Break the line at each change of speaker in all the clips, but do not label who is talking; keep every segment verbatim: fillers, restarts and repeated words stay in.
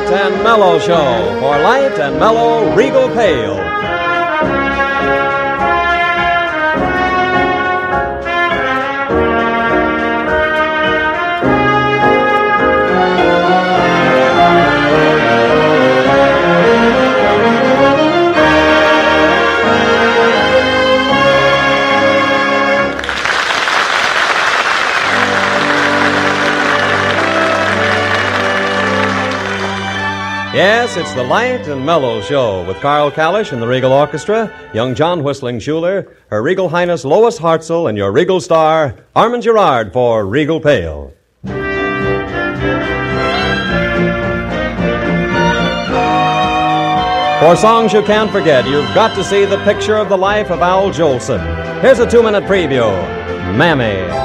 and Mellow Show for light and mellow Regal Pale. Yes, it's the Light and Mellow Show with Carl Kalish and the Regal Orchestra, young John Whistling Schuler, Her Regal Highness Lois Hartzell, and your Regal star, Armand Gerard for Regal Pale. For songs you can't forget, you've got to see the picture of the life of Al Jolson. Here's a two-minute preview, Mammy.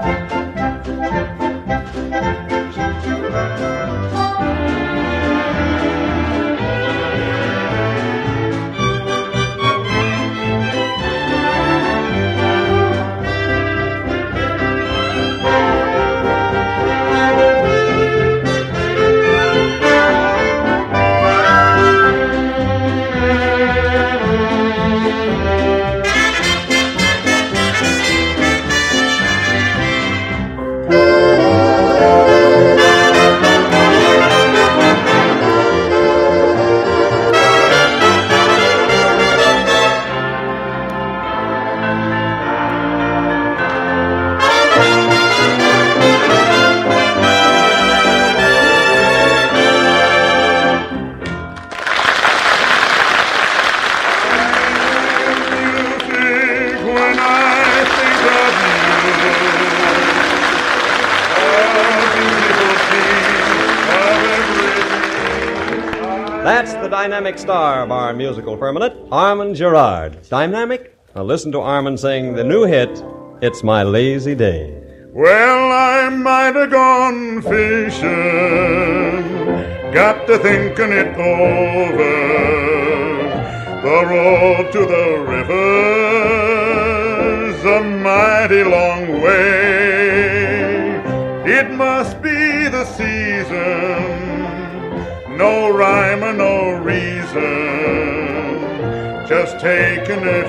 That's the dynamic star of our musical firmament, Armand Gerard. Dynamic? Now listen to Armand sing the new hit, It's My Lazy Day.
Well, I might have gone fishing, got to thinking it over. The road to the river's a mighty long way. It must be the season, no rhyme or no reason, just taking it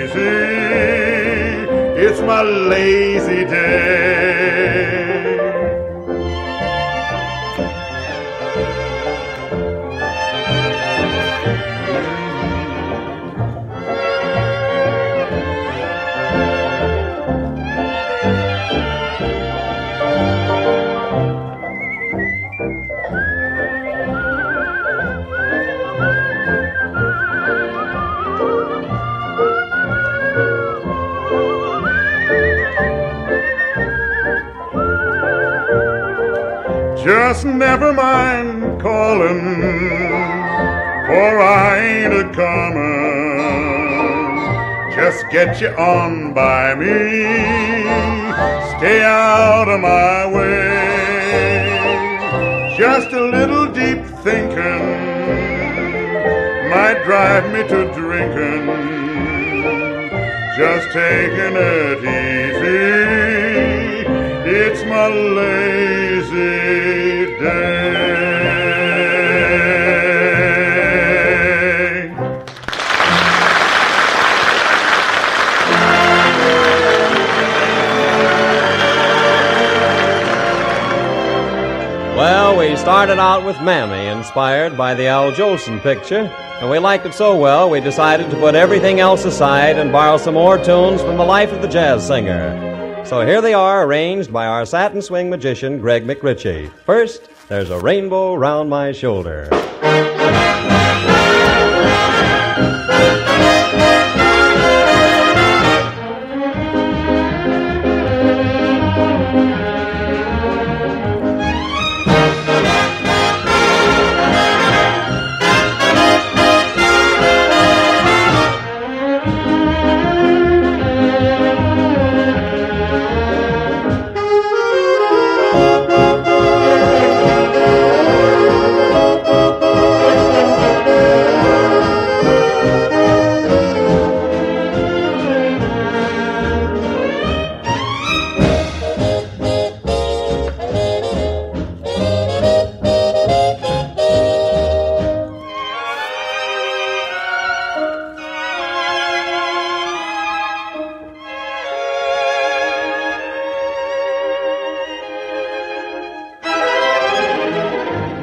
easy. It's my lazy day. Just never mind calling, for I ain't a comin'. Just get you on by me, stay out of my way. Just a little deep thinking might drive me to drinking. Just taking it easy, it's my lazy day.
Well, we started out with Mammy, inspired by the Al Jolson picture, and we liked it so well we decided to put everything else aside and borrow some more tunes from the life of the jazz singer. So here they are, arranged by our satin swing magician, Greg McRitchie. First, there's a rainbow round my shoulder.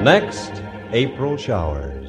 Next, April Showers.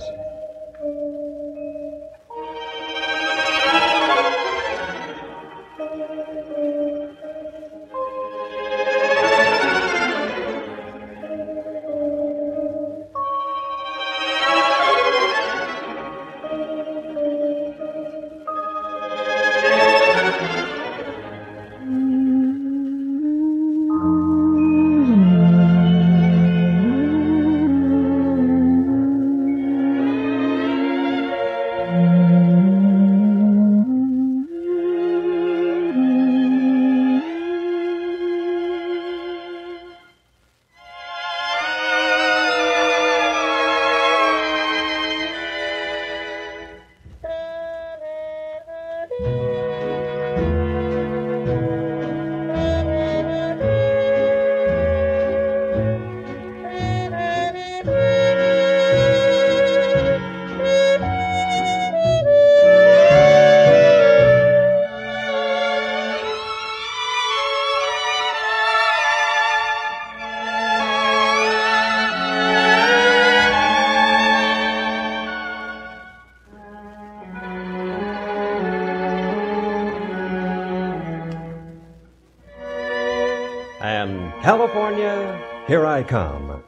And California, here I come.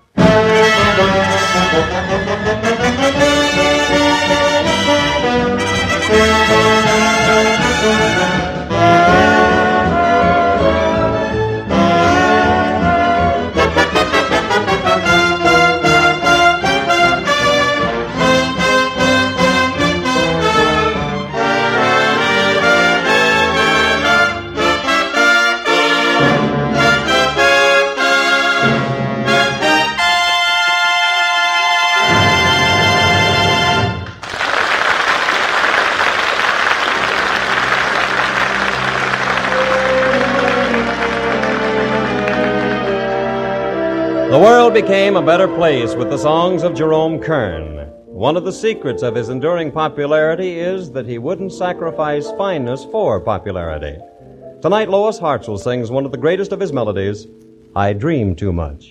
The world became a better place with the songs of Jerome Kern. One of the secrets of his enduring popularity is that he wouldn't sacrifice fineness for popularity. Tonight, Lois Hartzell sings one of the greatest of his melodies, I Dream Too Much.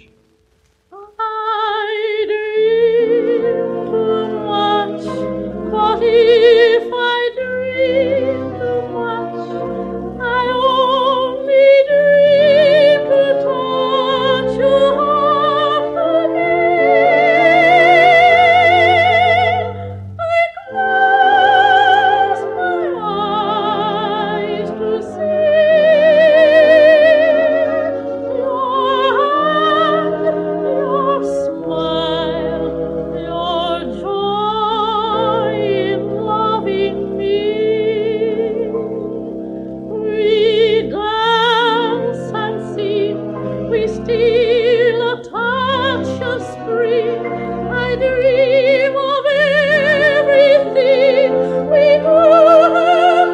I dream too much, but if I dream too much, I only dream to touch your heart again. I close my eyes to see your hand, your smile, your joy in loving me. We dance and sing, we steal a touch of spring. I dream of everything we could have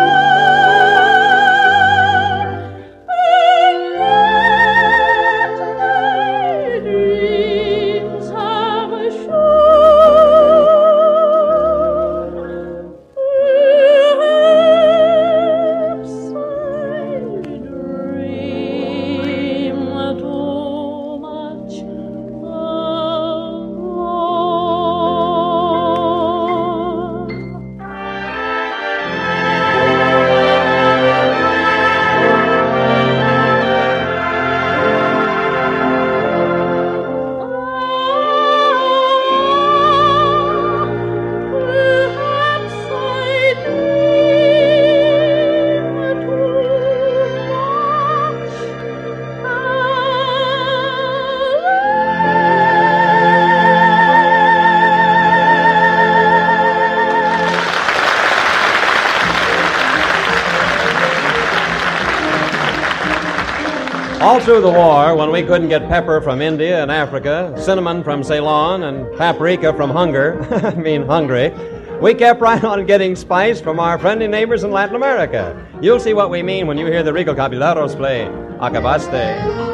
done, and yet my dreams have shown. Perhaps I dream too much Perhaps I dream too
All through the war, when we couldn't get pepper from India and Africa, cinnamon from Ceylon, and paprika from Hunger, I mean Hungary, we kept right on getting spice from our friendly neighbors in Latin America. You'll see what we mean when you hear the Regal Caballeros play Acabaste.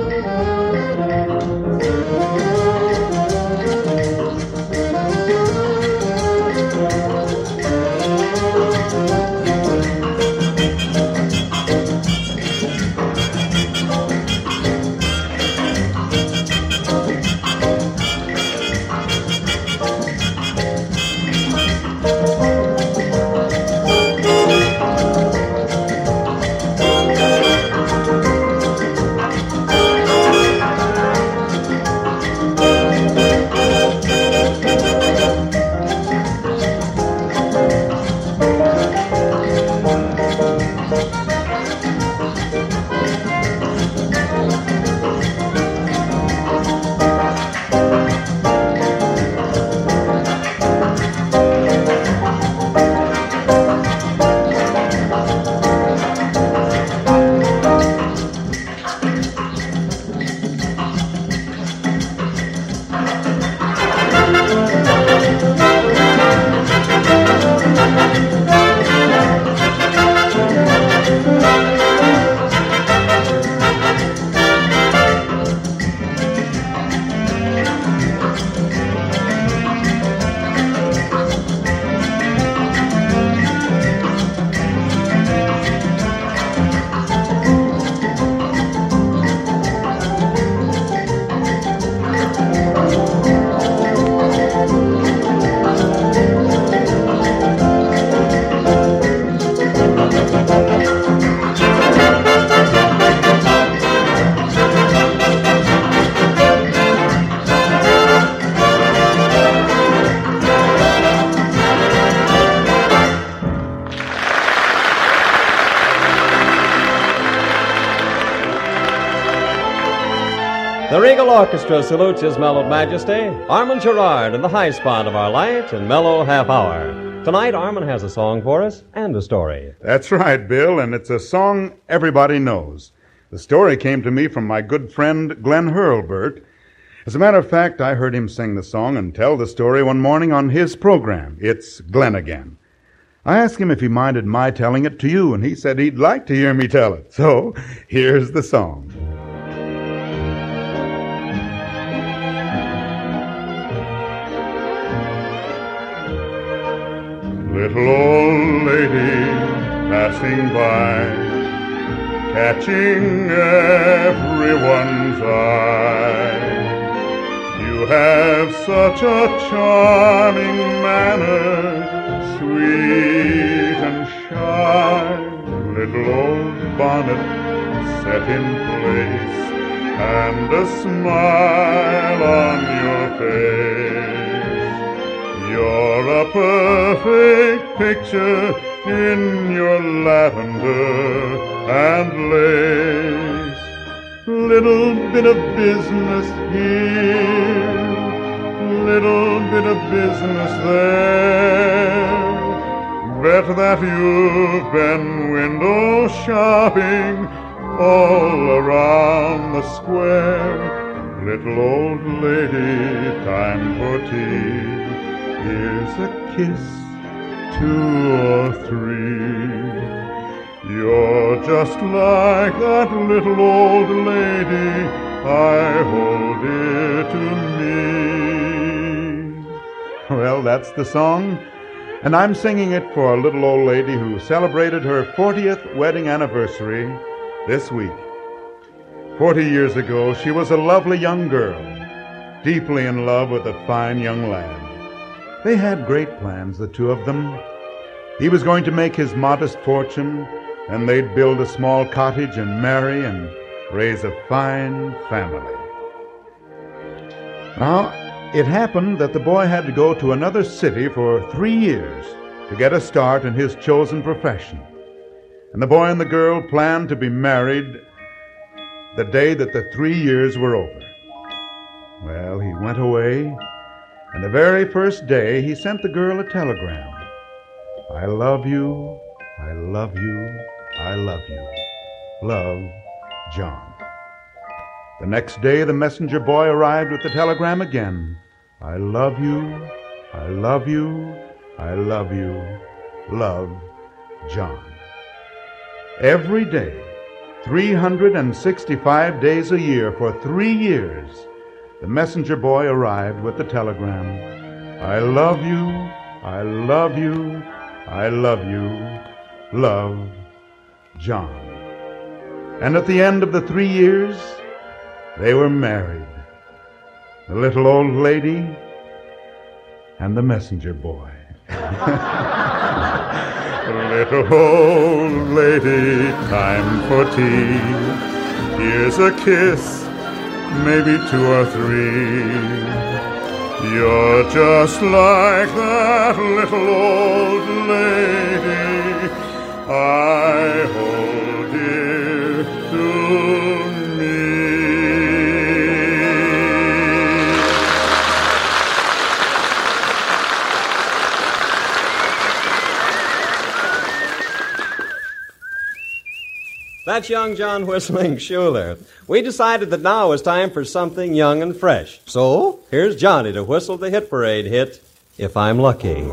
The Regal Orchestra salutes His Mellowed Majesty, Armand Gerard, in the high spot of our light and mellow half hour. Tonight, Armand has a song for us and a story.
That's right, Bill, and it's a song everybody knows. The story came to me from my good friend Glenn Hurlburt. As a matter of fact, I heard him sing the song and tell the story one morning on his program. It's Glenn Again. I asked him if he minded my telling it to you, and he said he'd like to hear me tell it. So, here's the song. Little old lady passing by, catching everyone's eye. You have such a charming manner, sweet and shy. Little old bonnet set in place, and a smile on your face. You're a perfect picture in your lavender and lace. Little bit of business here, little bit of business there. Bet that you've been window shopping all around the square. Little old lady, time for tea. Here's a kiss, two or three. You're just like that little old lady I hold dear to me. Well, that's the song, and I'm singing it for a little old lady who celebrated her fortieth wedding anniversary this week. Forty years ago, she was a lovely young girl, deeply in love with a fine young lad. They had great plans, the two of them. He was going to make his modest fortune, and they'd build a small cottage and marry and raise a fine family. Now, it happened that the boy had to go to another city for three years to get a start in his chosen profession. And the boy and the girl planned to be married the day that the three years were over. Well, he went away, and the very first day he sent the girl a telegram. I love you, I love you, I love you. Love, John. The next day the messenger boy arrived with the telegram again. I love you, I love you, I love you. Love, John. Every day, three hundred sixty-five days a year for three years, the messenger boy arrived with the telegram. I love you, I love you, I love you. Love, John. And at the end of the three years, they were married. The little old lady and the messenger boy. Little old lady, time for tea. Here's a kiss, maybe two or three. You're just like that little old lady I hold dear to me.
That's young John whistling Schuler. We decided that now was time for something young and fresh. So, here's Johnny to whistle the hit parade hit, If I'm Lucky.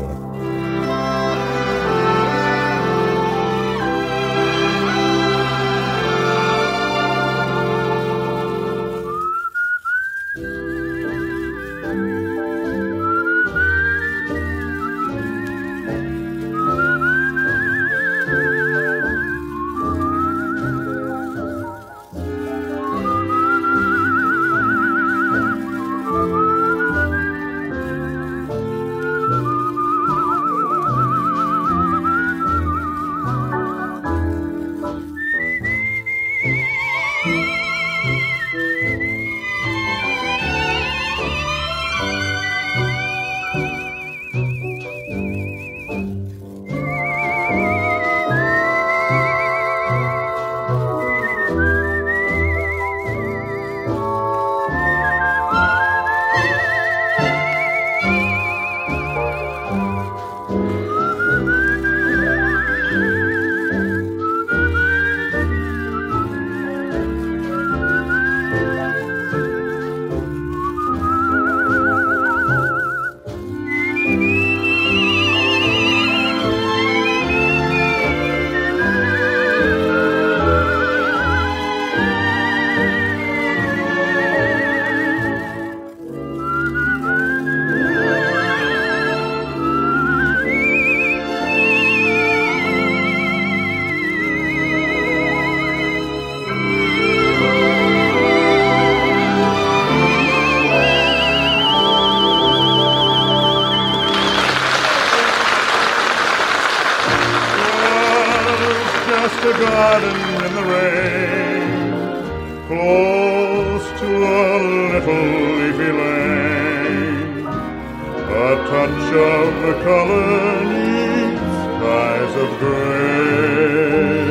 garden in the rain, close to a little leafy lane. A touch of the color neath skies of gray.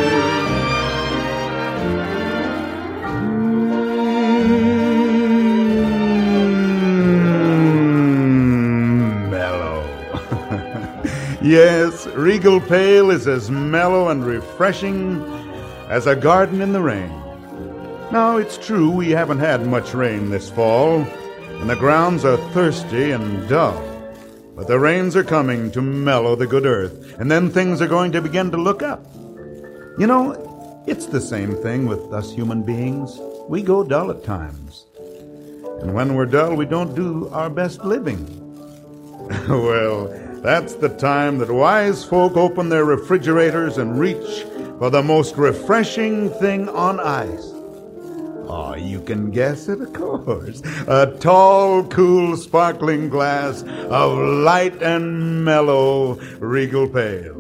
Yes, Regal Pale is as mellow and refreshing as a garden in the rain. Now, it's true we haven't had much rain this fall, and the grounds are thirsty and dull. But the rains are coming to mellow the good earth, and then things are going to begin to look up. You know, it's the same thing with us human beings. We go dull at times. And when we're dull, we don't do our best living. Well, that's the time that wise folk open their refrigerators and reach for the most refreshing thing on ice. Oh, you can guess it, of course. A tall, cool, sparkling glass of light and mellow Regal Pale.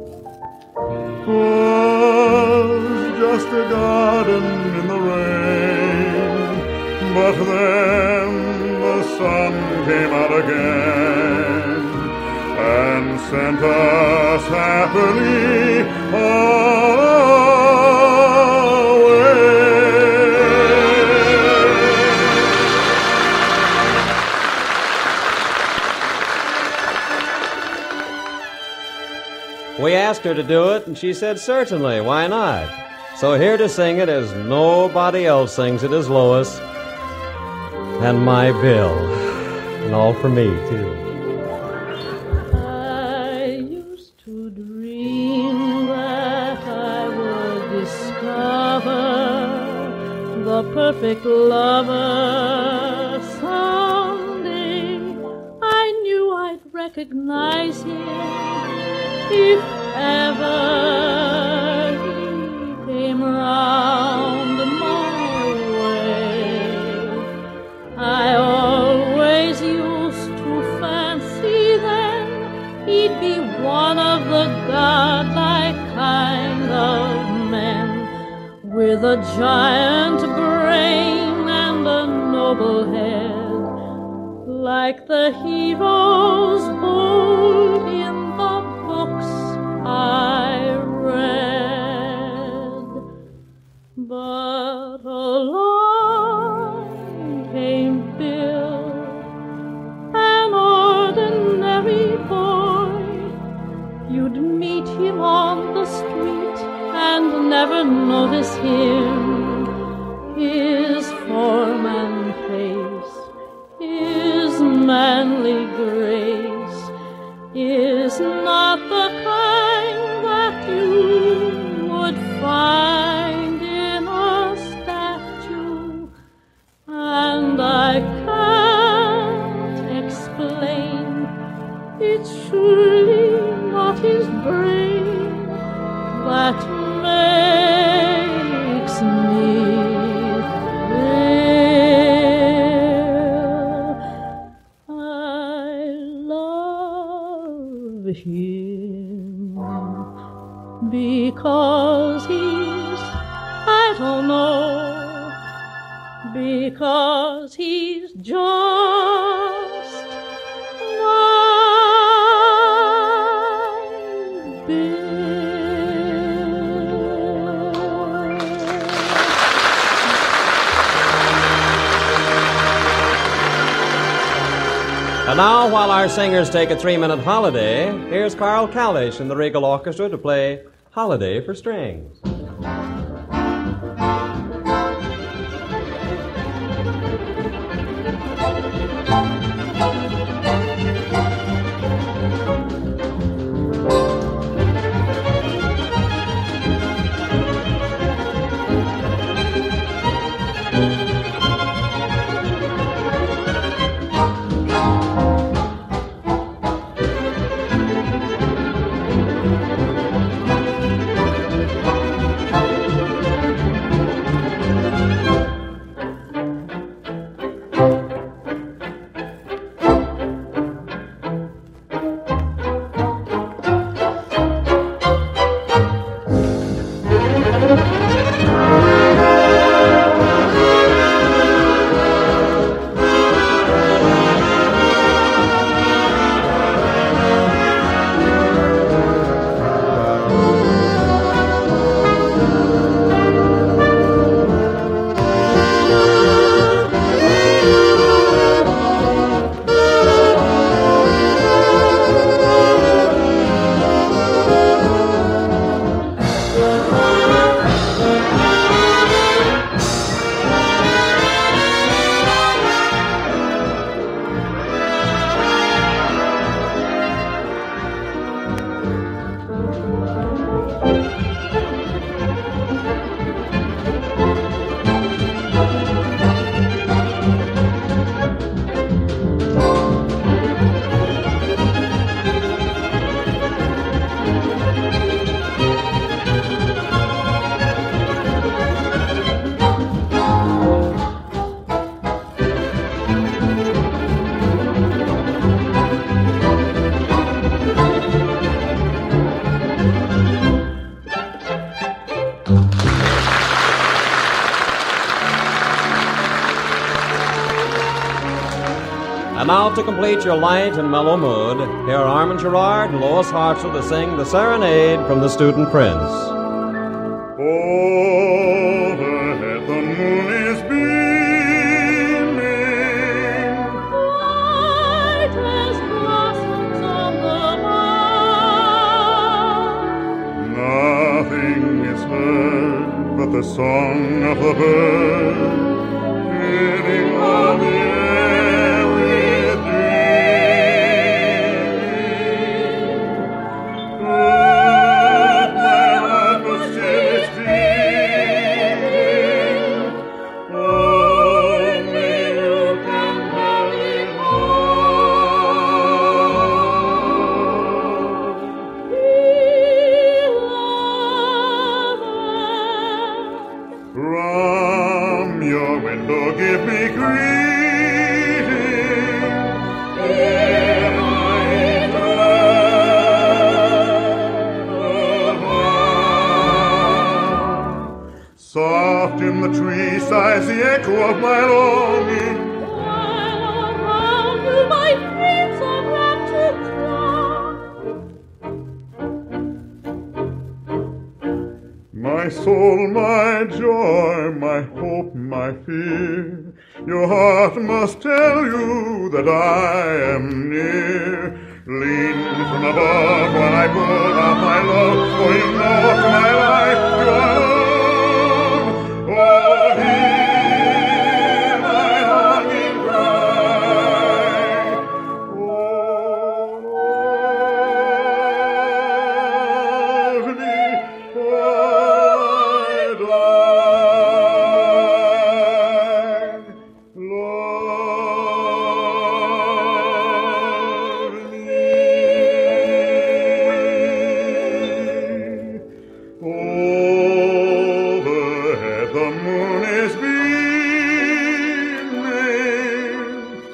'Twas just a garden in the rain, but then the sun came out again and sent us happily away.
We asked her to do it, and she said, certainly, why not? So here to sing it as nobody else sings it is Lois and my Bill. And all for me, too.
I used to dream that I would discover the perfect lover someday. I knew I'd recognize him if ever he came round my way. I always used to fancy then he'd be one of the godlike kind of men, with a giant brain and a noble head, like the heroes bold in the books I read. But along came Bill, an ordinary boy. You'd meet him on the street and never notice him. His form and face, his manly grace, is not the kind that you would find in a statue. And I can't explain, it's surely not his brain that makes me thrill. I love him because he's, I don't know, because he's just my Bill.
And now, while our singers take a three-minute holiday, here's Carl Kalish and the Regal Orchestra to play Holiday for Strings. And now, to complete your light and mellow mood, here are Armand Gerard and Lois Hartzell to sing the Serenade from the Student Prince.
Overhead the moon is beaming,
White as blossoms on the bough.
nothing is heard but the song of the bird, filling all the air with dreaming. But my heart was still is beating, only you can carry it home. From your window give me greeting, ere I drown. Soft in the tree sighs the echo of my longing,
While around you my dreams are raptured throng.
my soul, my joy, my hope, my fear. Your heart must tell you that I am near. Lean from above while I pour out my love, for you know to my life you are love. Oh, hear my longing cry. Oh, love me, I die. Love me. Overhead the moon is beaming,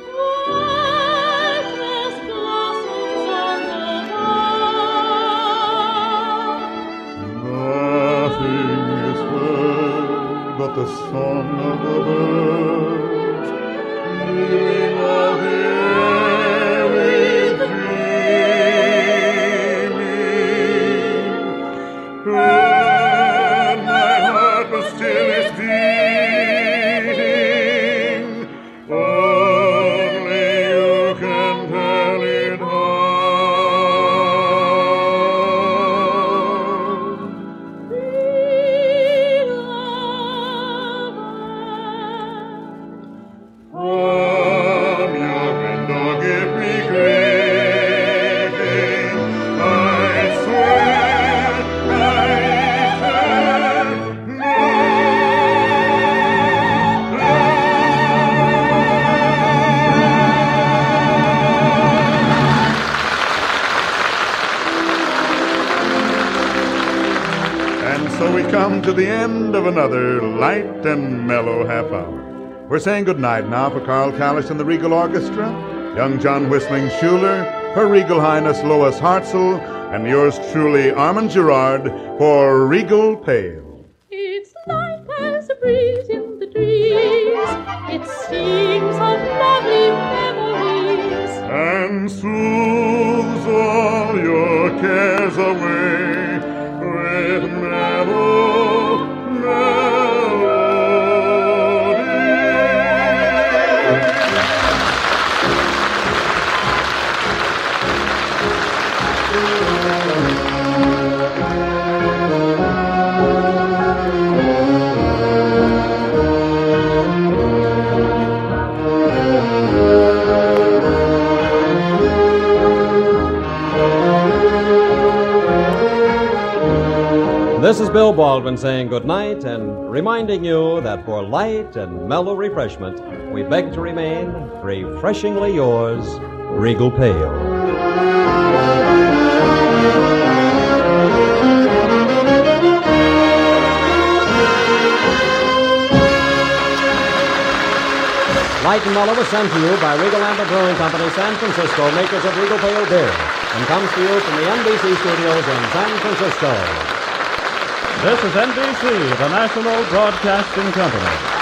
White as blossoms on the bough.
nothing is heard but the song of the birds, filling all the air with dreaming. And my heart but still is beating, only you can tell it home. From your window give me greeting, I swear, I swear, And so we come to the end of another light and mellow half hour. We're saying goodnight now for Carl Kalish and the Regal Orchestra, young John Whistling Schuler, Her Regal Highness Lois Hartzell, and yours truly, Armand Gerard, for Regal Pale.
It's light as a breeze in the trees. It sings of lovely memories.
And soothes all your cares away with mellow melody.
This is Bill Baldwin saying goodnight and reminding you that for light and mellow refreshment, we beg to remain refreshingly yours, Regal Pale. Light and Mellow is sent to you by Regal Amber Brewing Company, San Francisco, makers of Regal Pale Beer, and comes to you from the N B C studios in San Francisco.
This is N B C, the national broadcasting company.